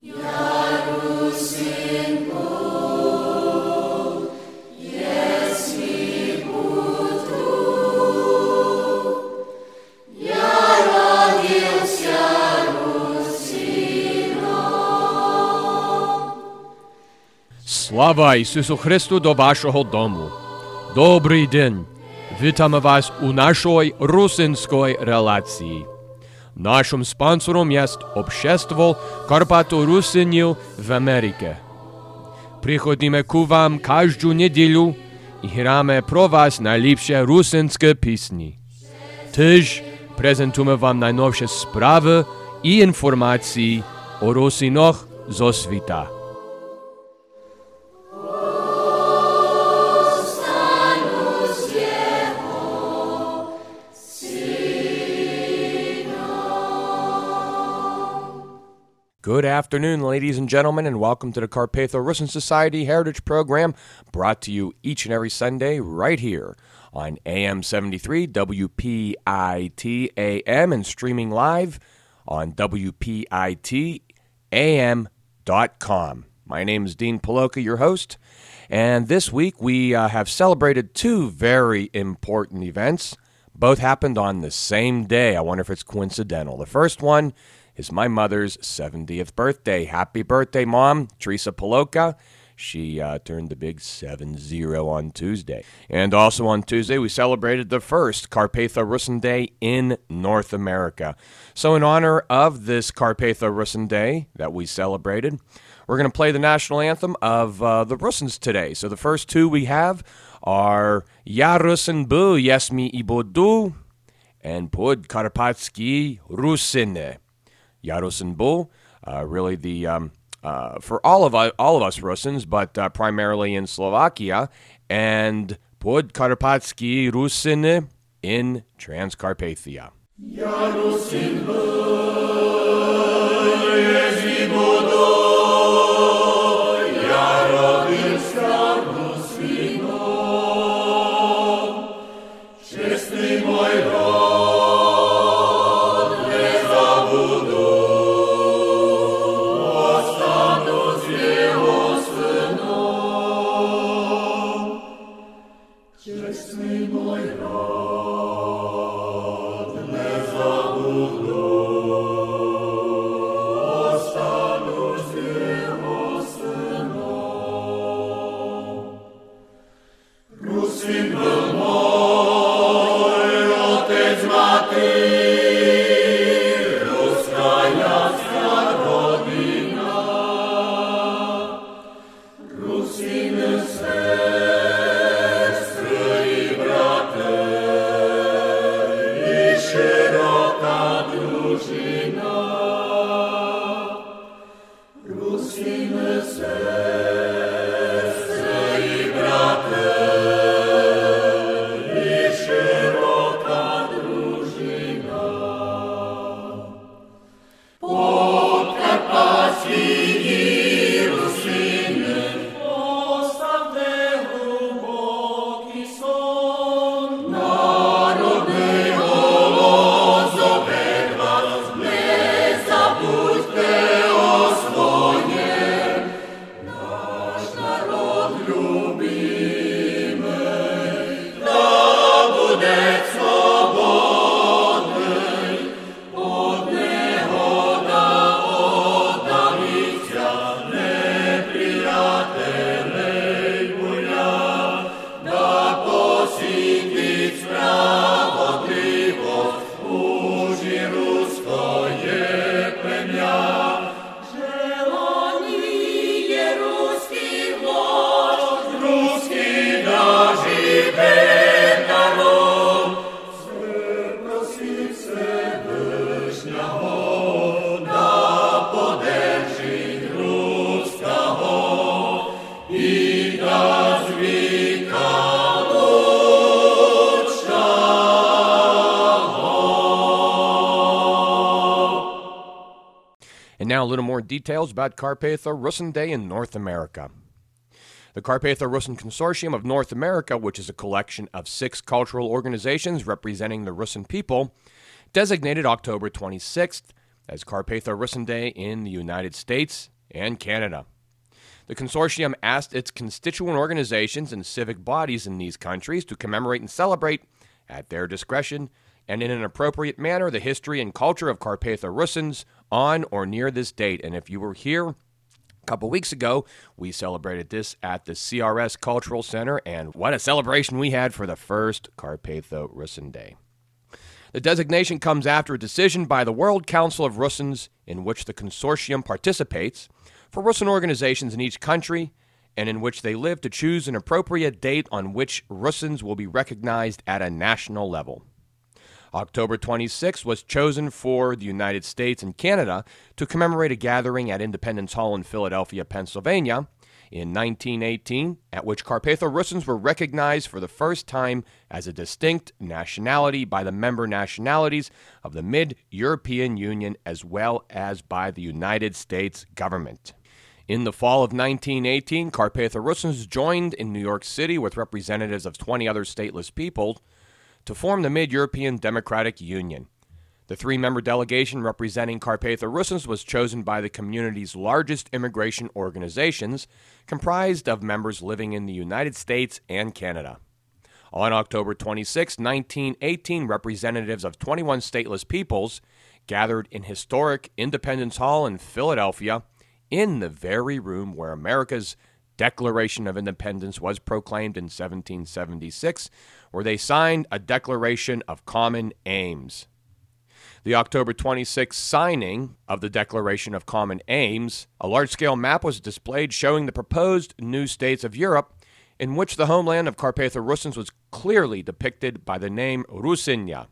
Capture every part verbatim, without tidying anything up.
Слава Ісусу Христу до вашого дому. Добрий день. Вітаємо вас у нашій русинській релації. Нашим спонсором є Общество Карпато-Русинів в Америці. Приходимо к вам кожну неділю і граємо про вас найліпші русинські пісні. Теж презентуємо вам найновші справи і інформації о русинах зо світа. Good afternoon, ladies and gentlemen, and welcome to the Carpatho-Russin Society Heritage Program, brought to you each and every Sunday right here on A M seventy-three W P I T A M and streaming live on W P I T A M dot com. My name is Dean Paloka, your host, and this week we uh, have celebrated two very important events. Both happened on the same day. I wonder if it's coincidental. The first one is my mother's seventieth birthday. Happy birthday, Mom, Teresa Paloka. She uh, turned the big seven zero on Tuesday. And also on Tuesday, we celebrated the first Carpatho-Russin Day in North America. So in honor of this Carpatho-Russin Day that we celebrated, we're going to play the national anthem of uh, the Russins today. So the first two we have are Ya Russin Bu Yesmi Ibodu and Pod Karpatsky Rusine. Ya Russin Bu, uh, really the um, uh, for all of us, all of us Russins, but uh, primarily in Slovakia, and Pod Karpatsky Rusine in Transcarpathia. Ya Russin Bu, Yezi Bodo, Ya Rodinska Rusino, Čestný môj rod. And now a little more details about Carpatho-Russin Day in North America. The Carpatho-Russin Consortium of North America, which is a collection of six cultural organizations representing the Russin people, designated October twenty-sixth as Carpatho-Russin Day in the United States and Canada. The consortium asked its constituent organizations and civic bodies in these countries to commemorate and celebrate, at their discretion and in an appropriate manner, the history and culture of Carpatho-Russins on or near this date. And if you were here a couple weeks ago, we celebrated this at the C R S Cultural Center, and what a celebration we had for the first Carpatho-Russin Day. The designation comes after a decision by the World Council of Russins in which the consortium participates for Russin organizations in each country and in which they live to choose an appropriate date on which Russins will be recognized at a national level. October twenty-sixth was chosen for the United States and Canada to commemorate a gathering at Independence Hall in Philadelphia, Pennsylvania, in nineteen eighteen, at which Carpatho-Russins were recognized for the first time as a distinct nationality by the member nationalities of the Mid-European Union as well as by the United States government. In the fall of nineteen eighteen, Carpatho-Russins joined in New York City with representatives of twenty other stateless peoples to form the Mid-European Democratic Union. The three-member delegation representing Carpatho-Russins was chosen by the community's largest immigration organizations, comprised of members living in the United States and Canada. On October twenty-sixth, nineteen eighteen, representatives of twenty-one stateless peoples gathered in historic Independence Hall in Philadelphia, in the very room where America's Declaration of Independence was proclaimed in seventeen seventy-six, where they signed a Declaration of Common Aims. The October twenty-sixth signing of the Declaration of Common Aims, a large-scale map was displayed showing the proposed new states of Europe, in which the homeland of Carpatho-Russins was clearly depicted by the name Rusinia.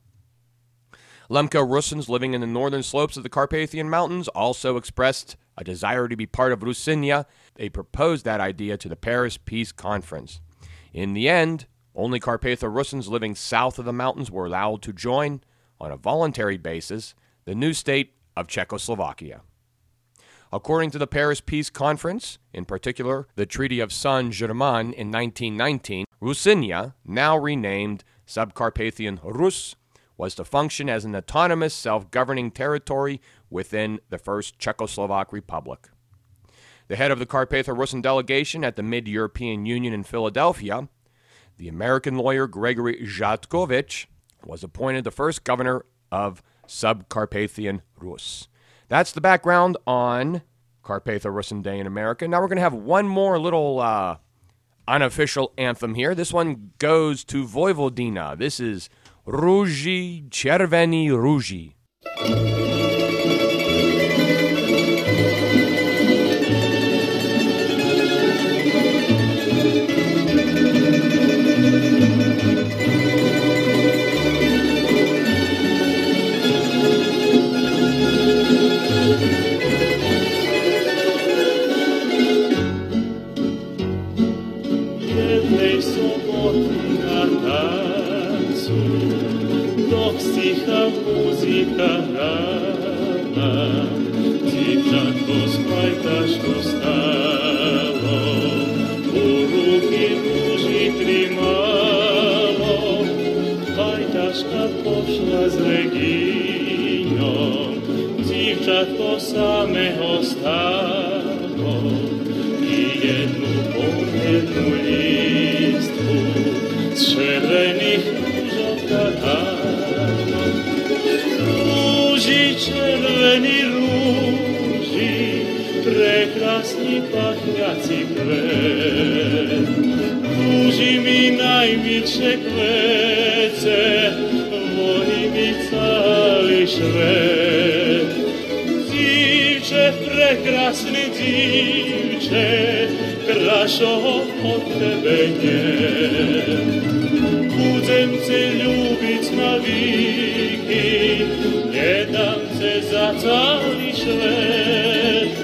Lemko Russins living in the northern slopes of the Carpathian Mountains also expressed a desire to be part of Rusinia. They proposed that idea to the Paris Peace Conference. In the end, only Carpatho-Russins living south of the mountains were allowed to join, on a voluntary basis, the new state of Czechoslovakia. According to the Paris Peace Conference, in particular the Treaty of Saint-Germain in nineteen nineteen, Rusinia, now renamed Subcarpathian Rus, was to function as an autonomous, self-governing territory within the First Czechoslovak Republic. The head of the Carpatho-Russin delegation at the Mid-European Union in Philadelphia, the American lawyer Gregory Zhatkovich, was appointed the first governor of Subcarpathian Rus. That's the background on Carpatho-Russin Day in America. Now we're going to have one more little uh, unofficial anthem here. This one goes to Vojvodina. This is Ruži, Červeni Ruži. Muzika rana, dziewczatko spajtasz dostało, u ruki Ruži trzymało, pajtaszka poszła z Reginą, dziewczatko samego stało i jednu po jednu listku z czerwenych różow gadano. Ruži, červeni ruži, prekrasni pachniaci kvet. Ruži mi najmilsze kvece, voli mi cały švet. Dziwcze, prekrasny dziwcze, kraszo od tebe nie. Budzem cię lubić na wiki, nie dam cię za cały świat.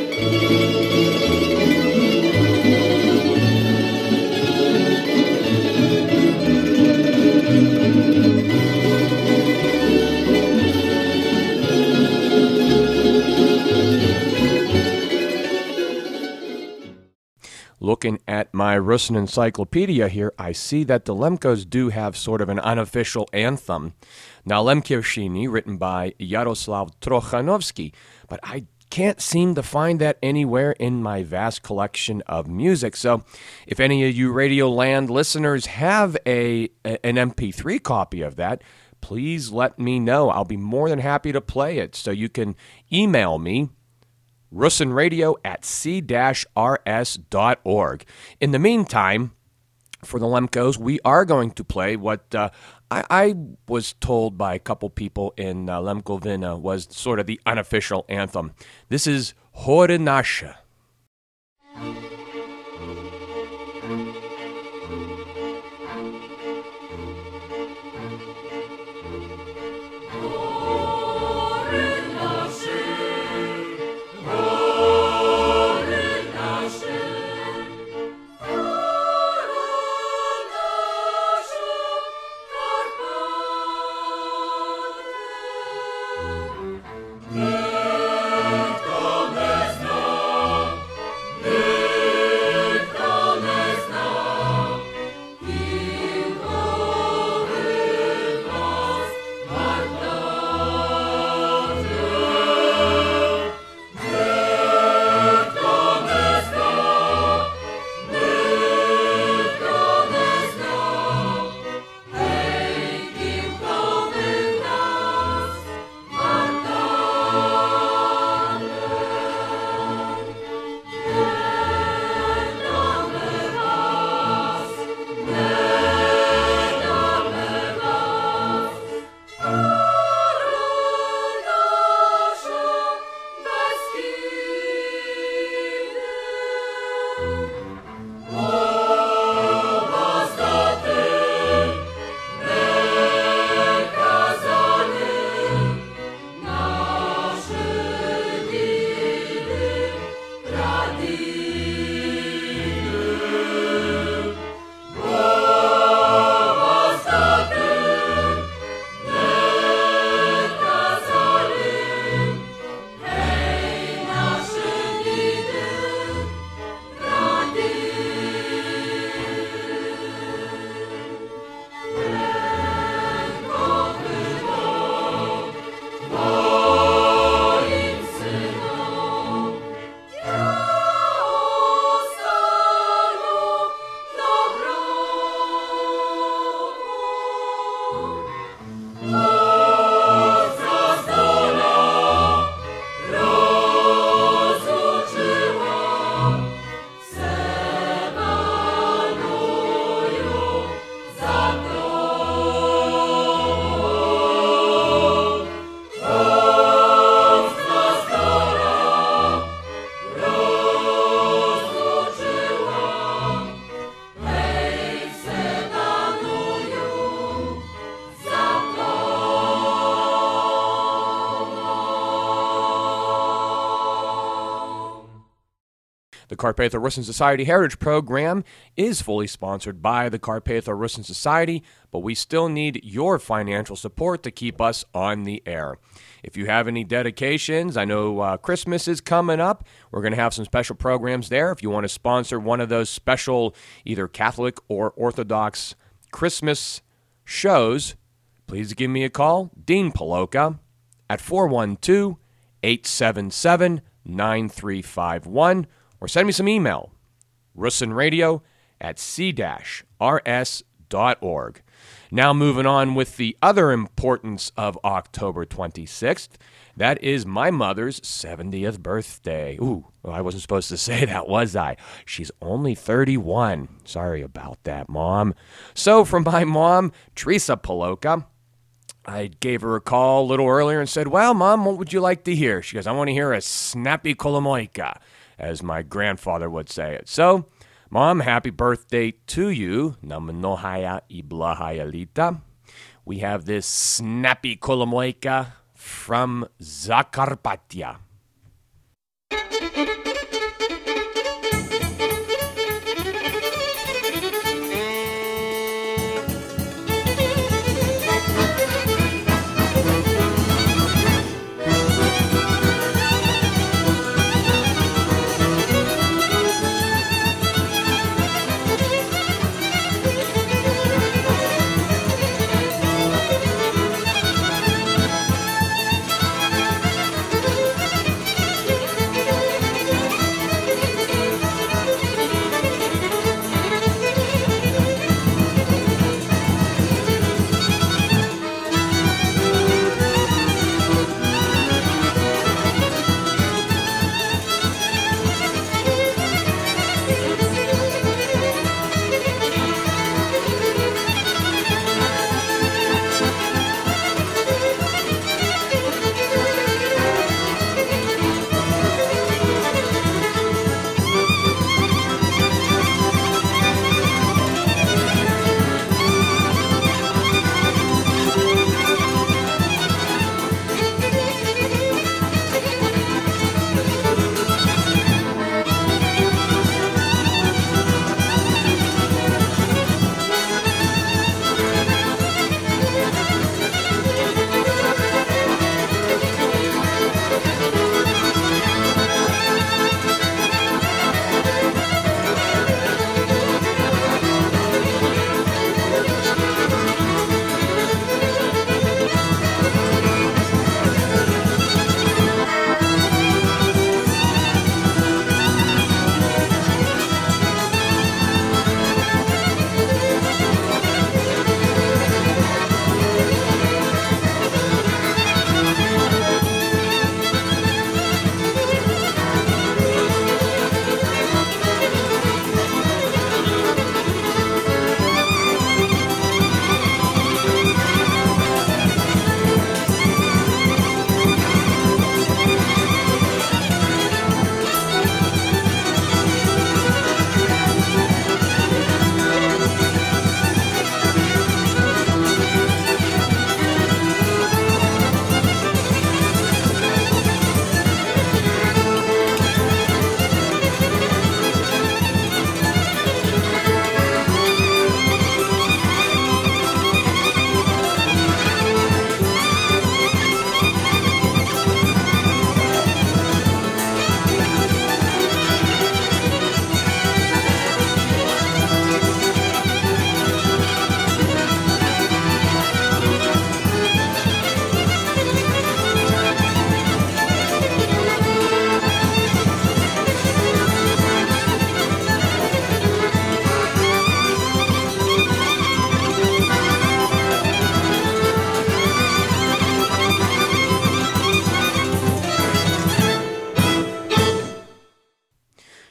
Looking at my Russin encyclopedia here, I see that the Lemkos do have sort of an unofficial anthem, Na Lemkivshini, written by Yaroslav Trokhanovsky, but I can't seem to find that anywhere in my vast collection of music. So if any of you Radioland listeners have a, a an M P three copy of that, please let me know. I'll be more than happy to play it. So you can email me, russinradio at c dash r s dot org. In the meantime, for the Lemkos, we are going to play what uh, I, I was told by a couple people in uh, Lemkovina was sort of the unofficial anthem. This is Hory Nasze. The Carpatho-Russin Society Heritage Program is fully sponsored by the Carpatho-Russin Society, but we still need your financial support to keep us on the air. If you have any dedications, I know uh, Christmas is coming up. We're going to have some special programs there. If you want to sponsor one of those special either Catholic or Orthodox Christmas shows, please give me a call, Dean Paloka, at four one two, eight seven seven, nine three five one, or send me some email, russinradio at c dash r s dot org. Now moving on with the other importance of October twenty-sixth, that is my mother's seventieth birthday. Ooh, well, I wasn't supposed to say that, was I? She's only thirty-one. Sorry about that, Mom. So from my mom, Teresa Paloka, I gave her a call a little earlier and said, well, Mom, what would you like to hear? She goes, I want to hear a snappy kolomoika, as my grandfather would say it. So, Mom, happy birthday to you. Namanohaya Iblahayalita. We have this snappy kolomoika from Zakarpattia.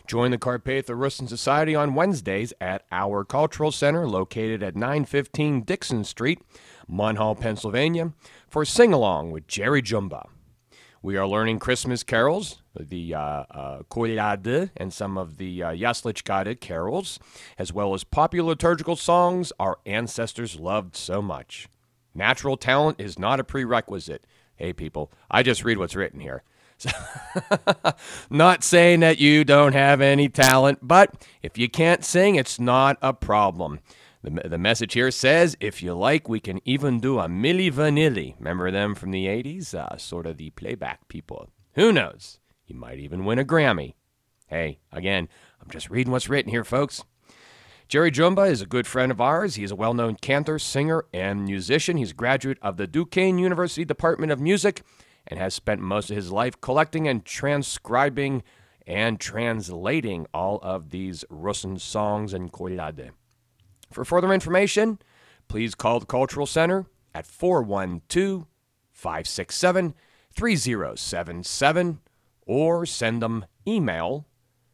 Join the Carpatho Russin Society on Wednesdays at our Cultural Center located at nine fifteen Dixon Street, Munhall, Pennsylvania, for Sing-Along with Jerry Jumba. We are learning Christmas carols, the uh, uh, Kolyady and some of the uh, Yaslichkade carols, as well as popular liturgical songs our ancestors loved so much. Natural talent is not a prerequisite. Hey, people, I just read what's written here. Not saying that you don't have any talent, but if you can't sing, it's not a problem. The, the message here says, if you like, we can even do a Milli Vanilli. Remember them from the eighties? Uh, sort of the playback people. Who knows? You might even win a Grammy. Hey, again, I'm just reading what's written here, folks. Jerry Jumba is a good friend of ours. He is a well-known cantor, singer, and musician. He's a graduate of the Duquesne University Department of Music and has spent most of his life collecting and transcribing and translating all of these Russin songs and kolyady. For further information, please call the Cultural Center at four one two, five six seven, three zero seven seven or send them email.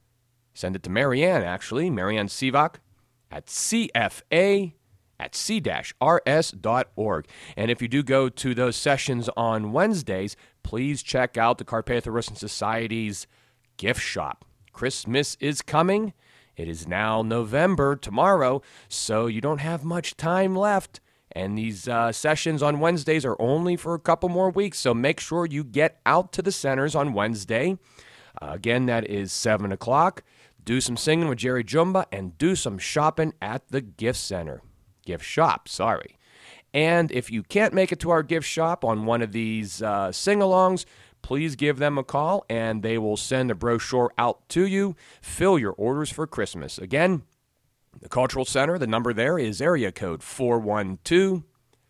Send it to Marianne, actually, Marianne Sivak at c f a at c dash r s dot org. And if you do go to those sessions on Wednesdays, please check out the Carpatho Russin Society's gift shop. Christmas is coming. It is now November, tomorrow, so you don't have much time left. And these uh, sessions on Wednesdays are only for a couple more weeks, so make sure you get out to the centers on Wednesday. Uh, again, that is seven o'clock. Do some singing with Jerry Jumba and do some shopping at the gift center. Gift shop, sorry. And if you can't make it to our gift shop on one of these uh, sing-alongs, please give them a call, and they will send a brochure out to you. Fill your orders for Christmas. Again, the Cultural Center, the number there is area code four one two,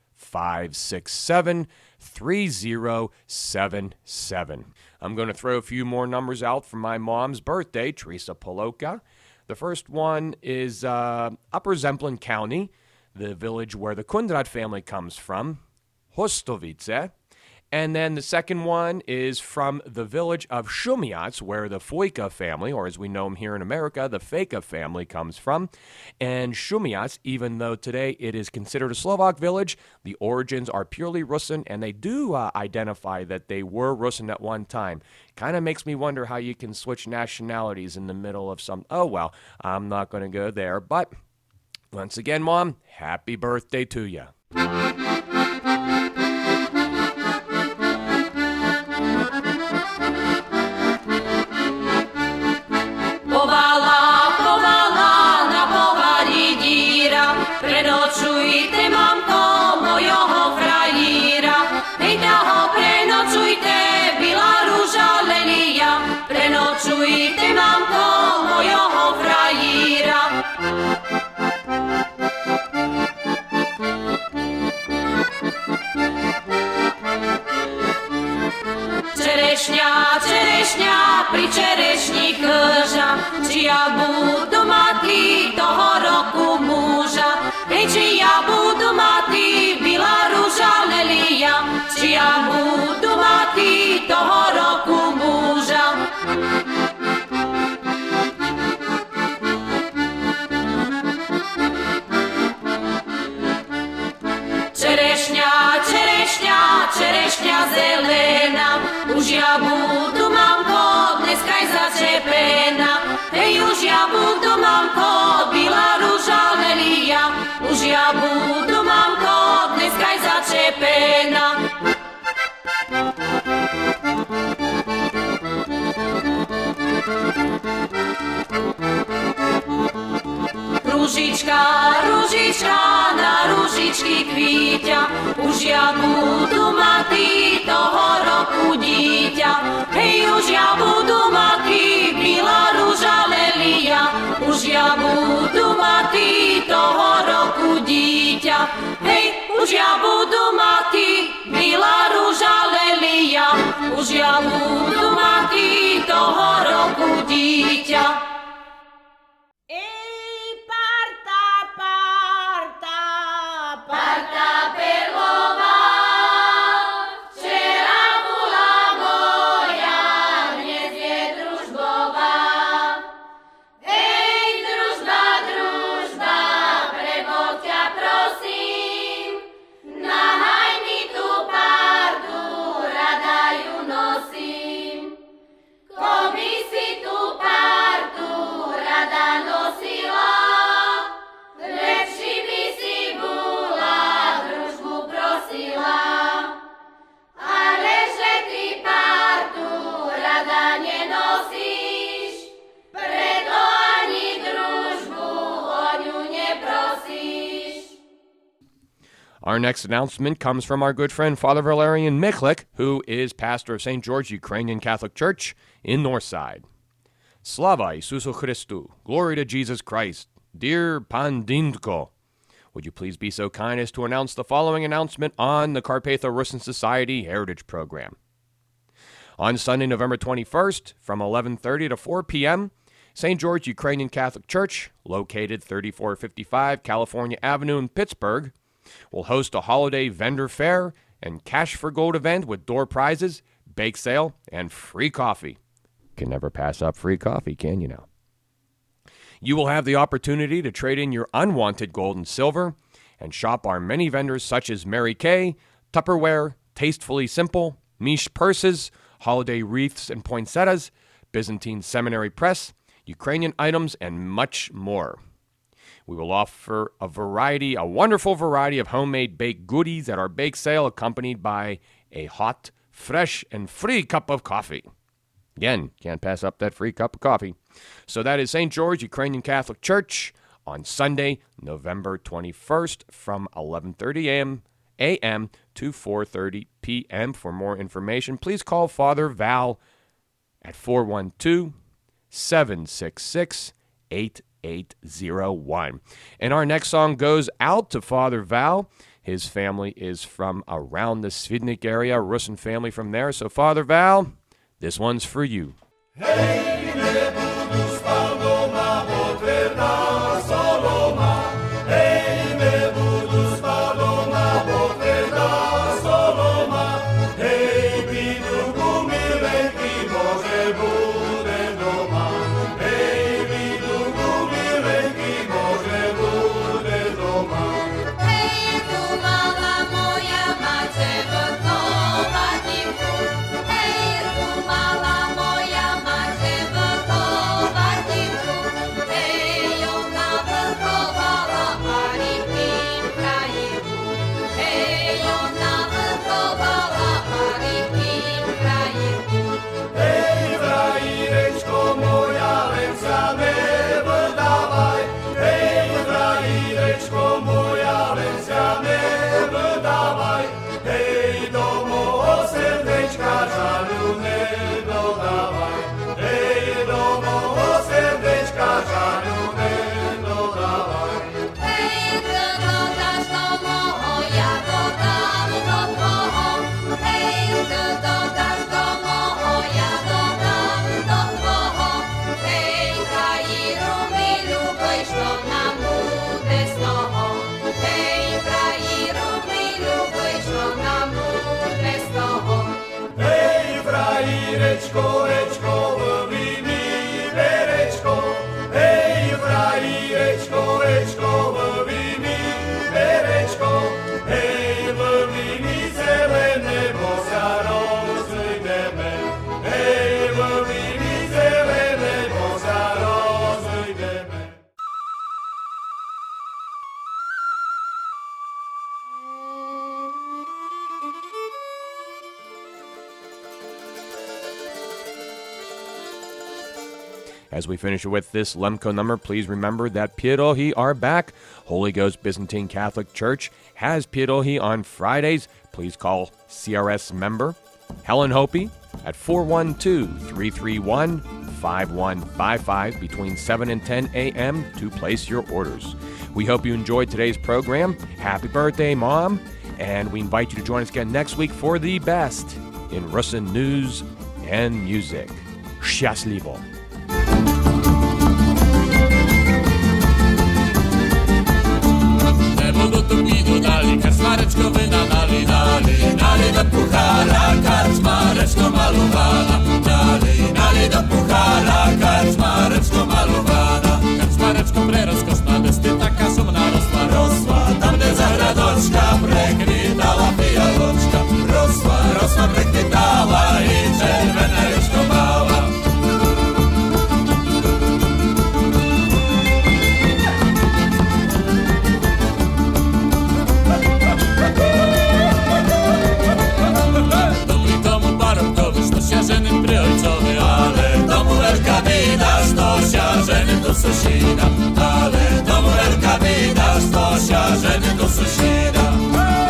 five six seven, three zero seven seven. I'm going to throw a few more numbers out for my mom's birthday, Teresa Poloka. The first one is uh, Upper Zemplin County, the village where the Kundrat family comes from, Hostovice. And then the second one is from the village of Shumiats, where the Foika family, or as we know them here in America, the Feka family comes from. And Shumiats, even though today it is considered a Slovak village, the origins are purely Russin, and they do uh, identify that they were Russin at one time. Kind of makes me wonder how you can switch nationalities in the middle of some... Oh, well, I'm not going to go there. But once again, Mom, happy birthday to you. Prenočujte, mamko, mojho frajíra, hejta ho prenočujte, byla rúža lelia. Prenočujte, mamko, mojho frajíra. Čerešňa, čerešňa, pri čerešni chlža, či ja budu mati toho roku muža. Hej, či ja budu mati, byla rúža lelia, či ja budu mati toho roku muža. Čerešňa, čerešňa, čerešňa zelená, už ja budu, mamko, dneska aj začepená. Hej, už ja budu, mamko, byla rúža lelia, už ja budu, mamko, dneska aj začepená. Rúžička, rúžička, na rúžičky kvíťa, už ja budu mati toho roku dieťa. Hej, už ja budu mati, byla rúža lelia, už ja budu mati toho roku dieťa. Hej, už ja budu mati, byla rúža lelia, už ja budu mati toho roku dieťa. Parta perlova, včera bola moja, dnes je družba. Our next announcement comes from our good friend Father Valerian Michlik, who is pastor of Saint George Ukrainian Catholic Church in Northside. Slava Isusu Christu, glory to Jesus Christ. Dear Pandinko, would you please be so kind as to announce the following announcement on the Carpatho-Rusin Society Heritage Program. On Sunday, November twenty-first, from eleven thirty to four p.m., Saint George Ukrainian Catholic Church, located thirty-four fifty-five California Avenue in Pittsburgh, will host a holiday vendor fair and Cash for Gold event with door prizes, bake sale, and free coffee. Can never pass up free coffee, can you now? You will have the opportunity to trade in your unwanted gold and silver and shop our many vendors such as Mary Kay, Tupperware, Tastefully Simple, Mish Purses, Holiday Wreaths and Poinsettias, Byzantine Seminary Press, Ukrainian items, and much more. We will offer a variety, a wonderful variety of homemade baked goodies at our bake sale, accompanied by a hot, fresh, and free cup of coffee. Again, can't pass up that free cup of coffee. So that is Saint George Ukrainian Catholic Church on Sunday, November twenty-first from eleven thirty a.m. a.m. to four thirty p.m. For more information, please call Father Val at four one two, seven six six, eight eight zero one. And our next song goes out to Father Val. His family is from around the Svidnik area, Rusin family from there. So Father Val, this one's for you. Hey, ne budu spal doma, bo tvrda soloma. Hey, ne budu spal doma, bo tvrda soloma. Hey, bidu gumilenki, Bože bude doma. Hey, bidu gumilenki, Bože bude doma. Hej, tu mala moja mace vrtovatinku. Hej, tu mala moja mace vrtovatinku. Hej, ona vrtovala Aripin krajinu. Hej, ona vrtovala Aripin krajinu. Hej, vrajirečko moja, len sa ne vdavaj. Hej, vrajirečko moja, len sa ne vdavaj. Hej, do môjho srdečka žaľu nedodávaj. Hej, do môjho srdečka žaľu nedodávaj. Hej, kto dáš tomu, ja dodám do tvoho. Hej, kto dáš tomu, ja dodám do tvoho. Hej, krajíru mi ľúboj, što nám bude z toho. Hej, krajíru mi ľúboj, što nám bude z toho. Hej, vrajirečko, rečko, vlví mi berečko. Hej, vrajirečko, rečko, vlví mi berečko. Hej, vlví mi zelené, bo sa rozídeme. Hej, vlví mi zelené, bo sa rozídeme. As we finish with this Lemko number, please remember that Pierogi are back. Holy Ghost Byzantine Catholic Church has Pierogi on Fridays. Please call C R S member Helen Hopi at four one two, three three one, five one five five between seven and ten a.m. to place your orders. We hope you enjoyed today's program. Happy birthday, Mom. And we invite you to join us again next week for the best in Russian news and music. Счастливо! Tu dali, kaczmareczko wynadali, dali, dali do puchara, kaczmareczko malowana, dali, dali do puchara, kaczmareczko malowana, kaczmareczko prerozkoszna, desty taka sumna rosła, rosła, tam gdzie zagradoczka, prekwitała fialoczka, rosła, rosła, prekwitała i czerweneczko mała. Żeny pryojcowy, ale domu Elka widać, Stosia, żeny do sąsiada, ale domu Elka widać, Stosia, żeny do sąsiada.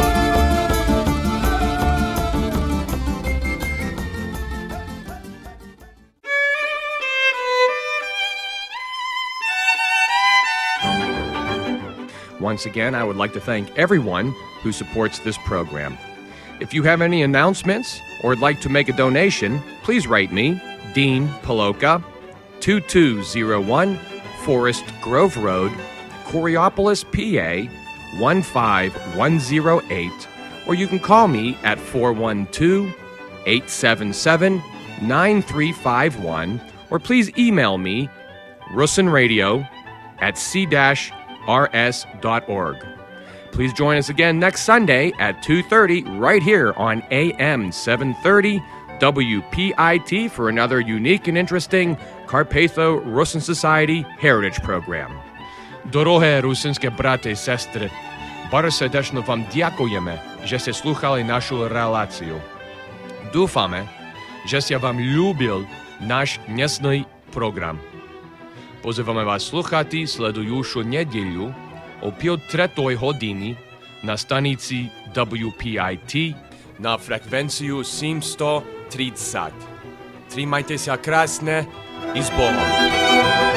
Once again, I would like to thank everyone who supports this program. If you have any announcements or would like to make a donation, please write me, Dean Paloka, two two zero one Forest Grove Road, Coriopolis, P A, one five one zero eight, or you can call me at four one two, eight seven seven, nine three five one, or please email me, russinradio at c dash r s dot org. Please join us again next Sunday at two thirty right here on A M seven thirty W P I T for another unique and interesting Carpatho-Rusyn Society Heritage Program. Дороге русинське брати і сестри, bardzo serdecznie wam dziękujemy, że ste słuchali naszą relację. Dúfame, že ste vám ľúbil náš dnesný program. Pozývame vás sluchati sledujúcu nedeľu o pol tretej hodiny na stanici W P I T na frekvenciu sedemsto tridsať. Trimajte sa krásne i s Bohom.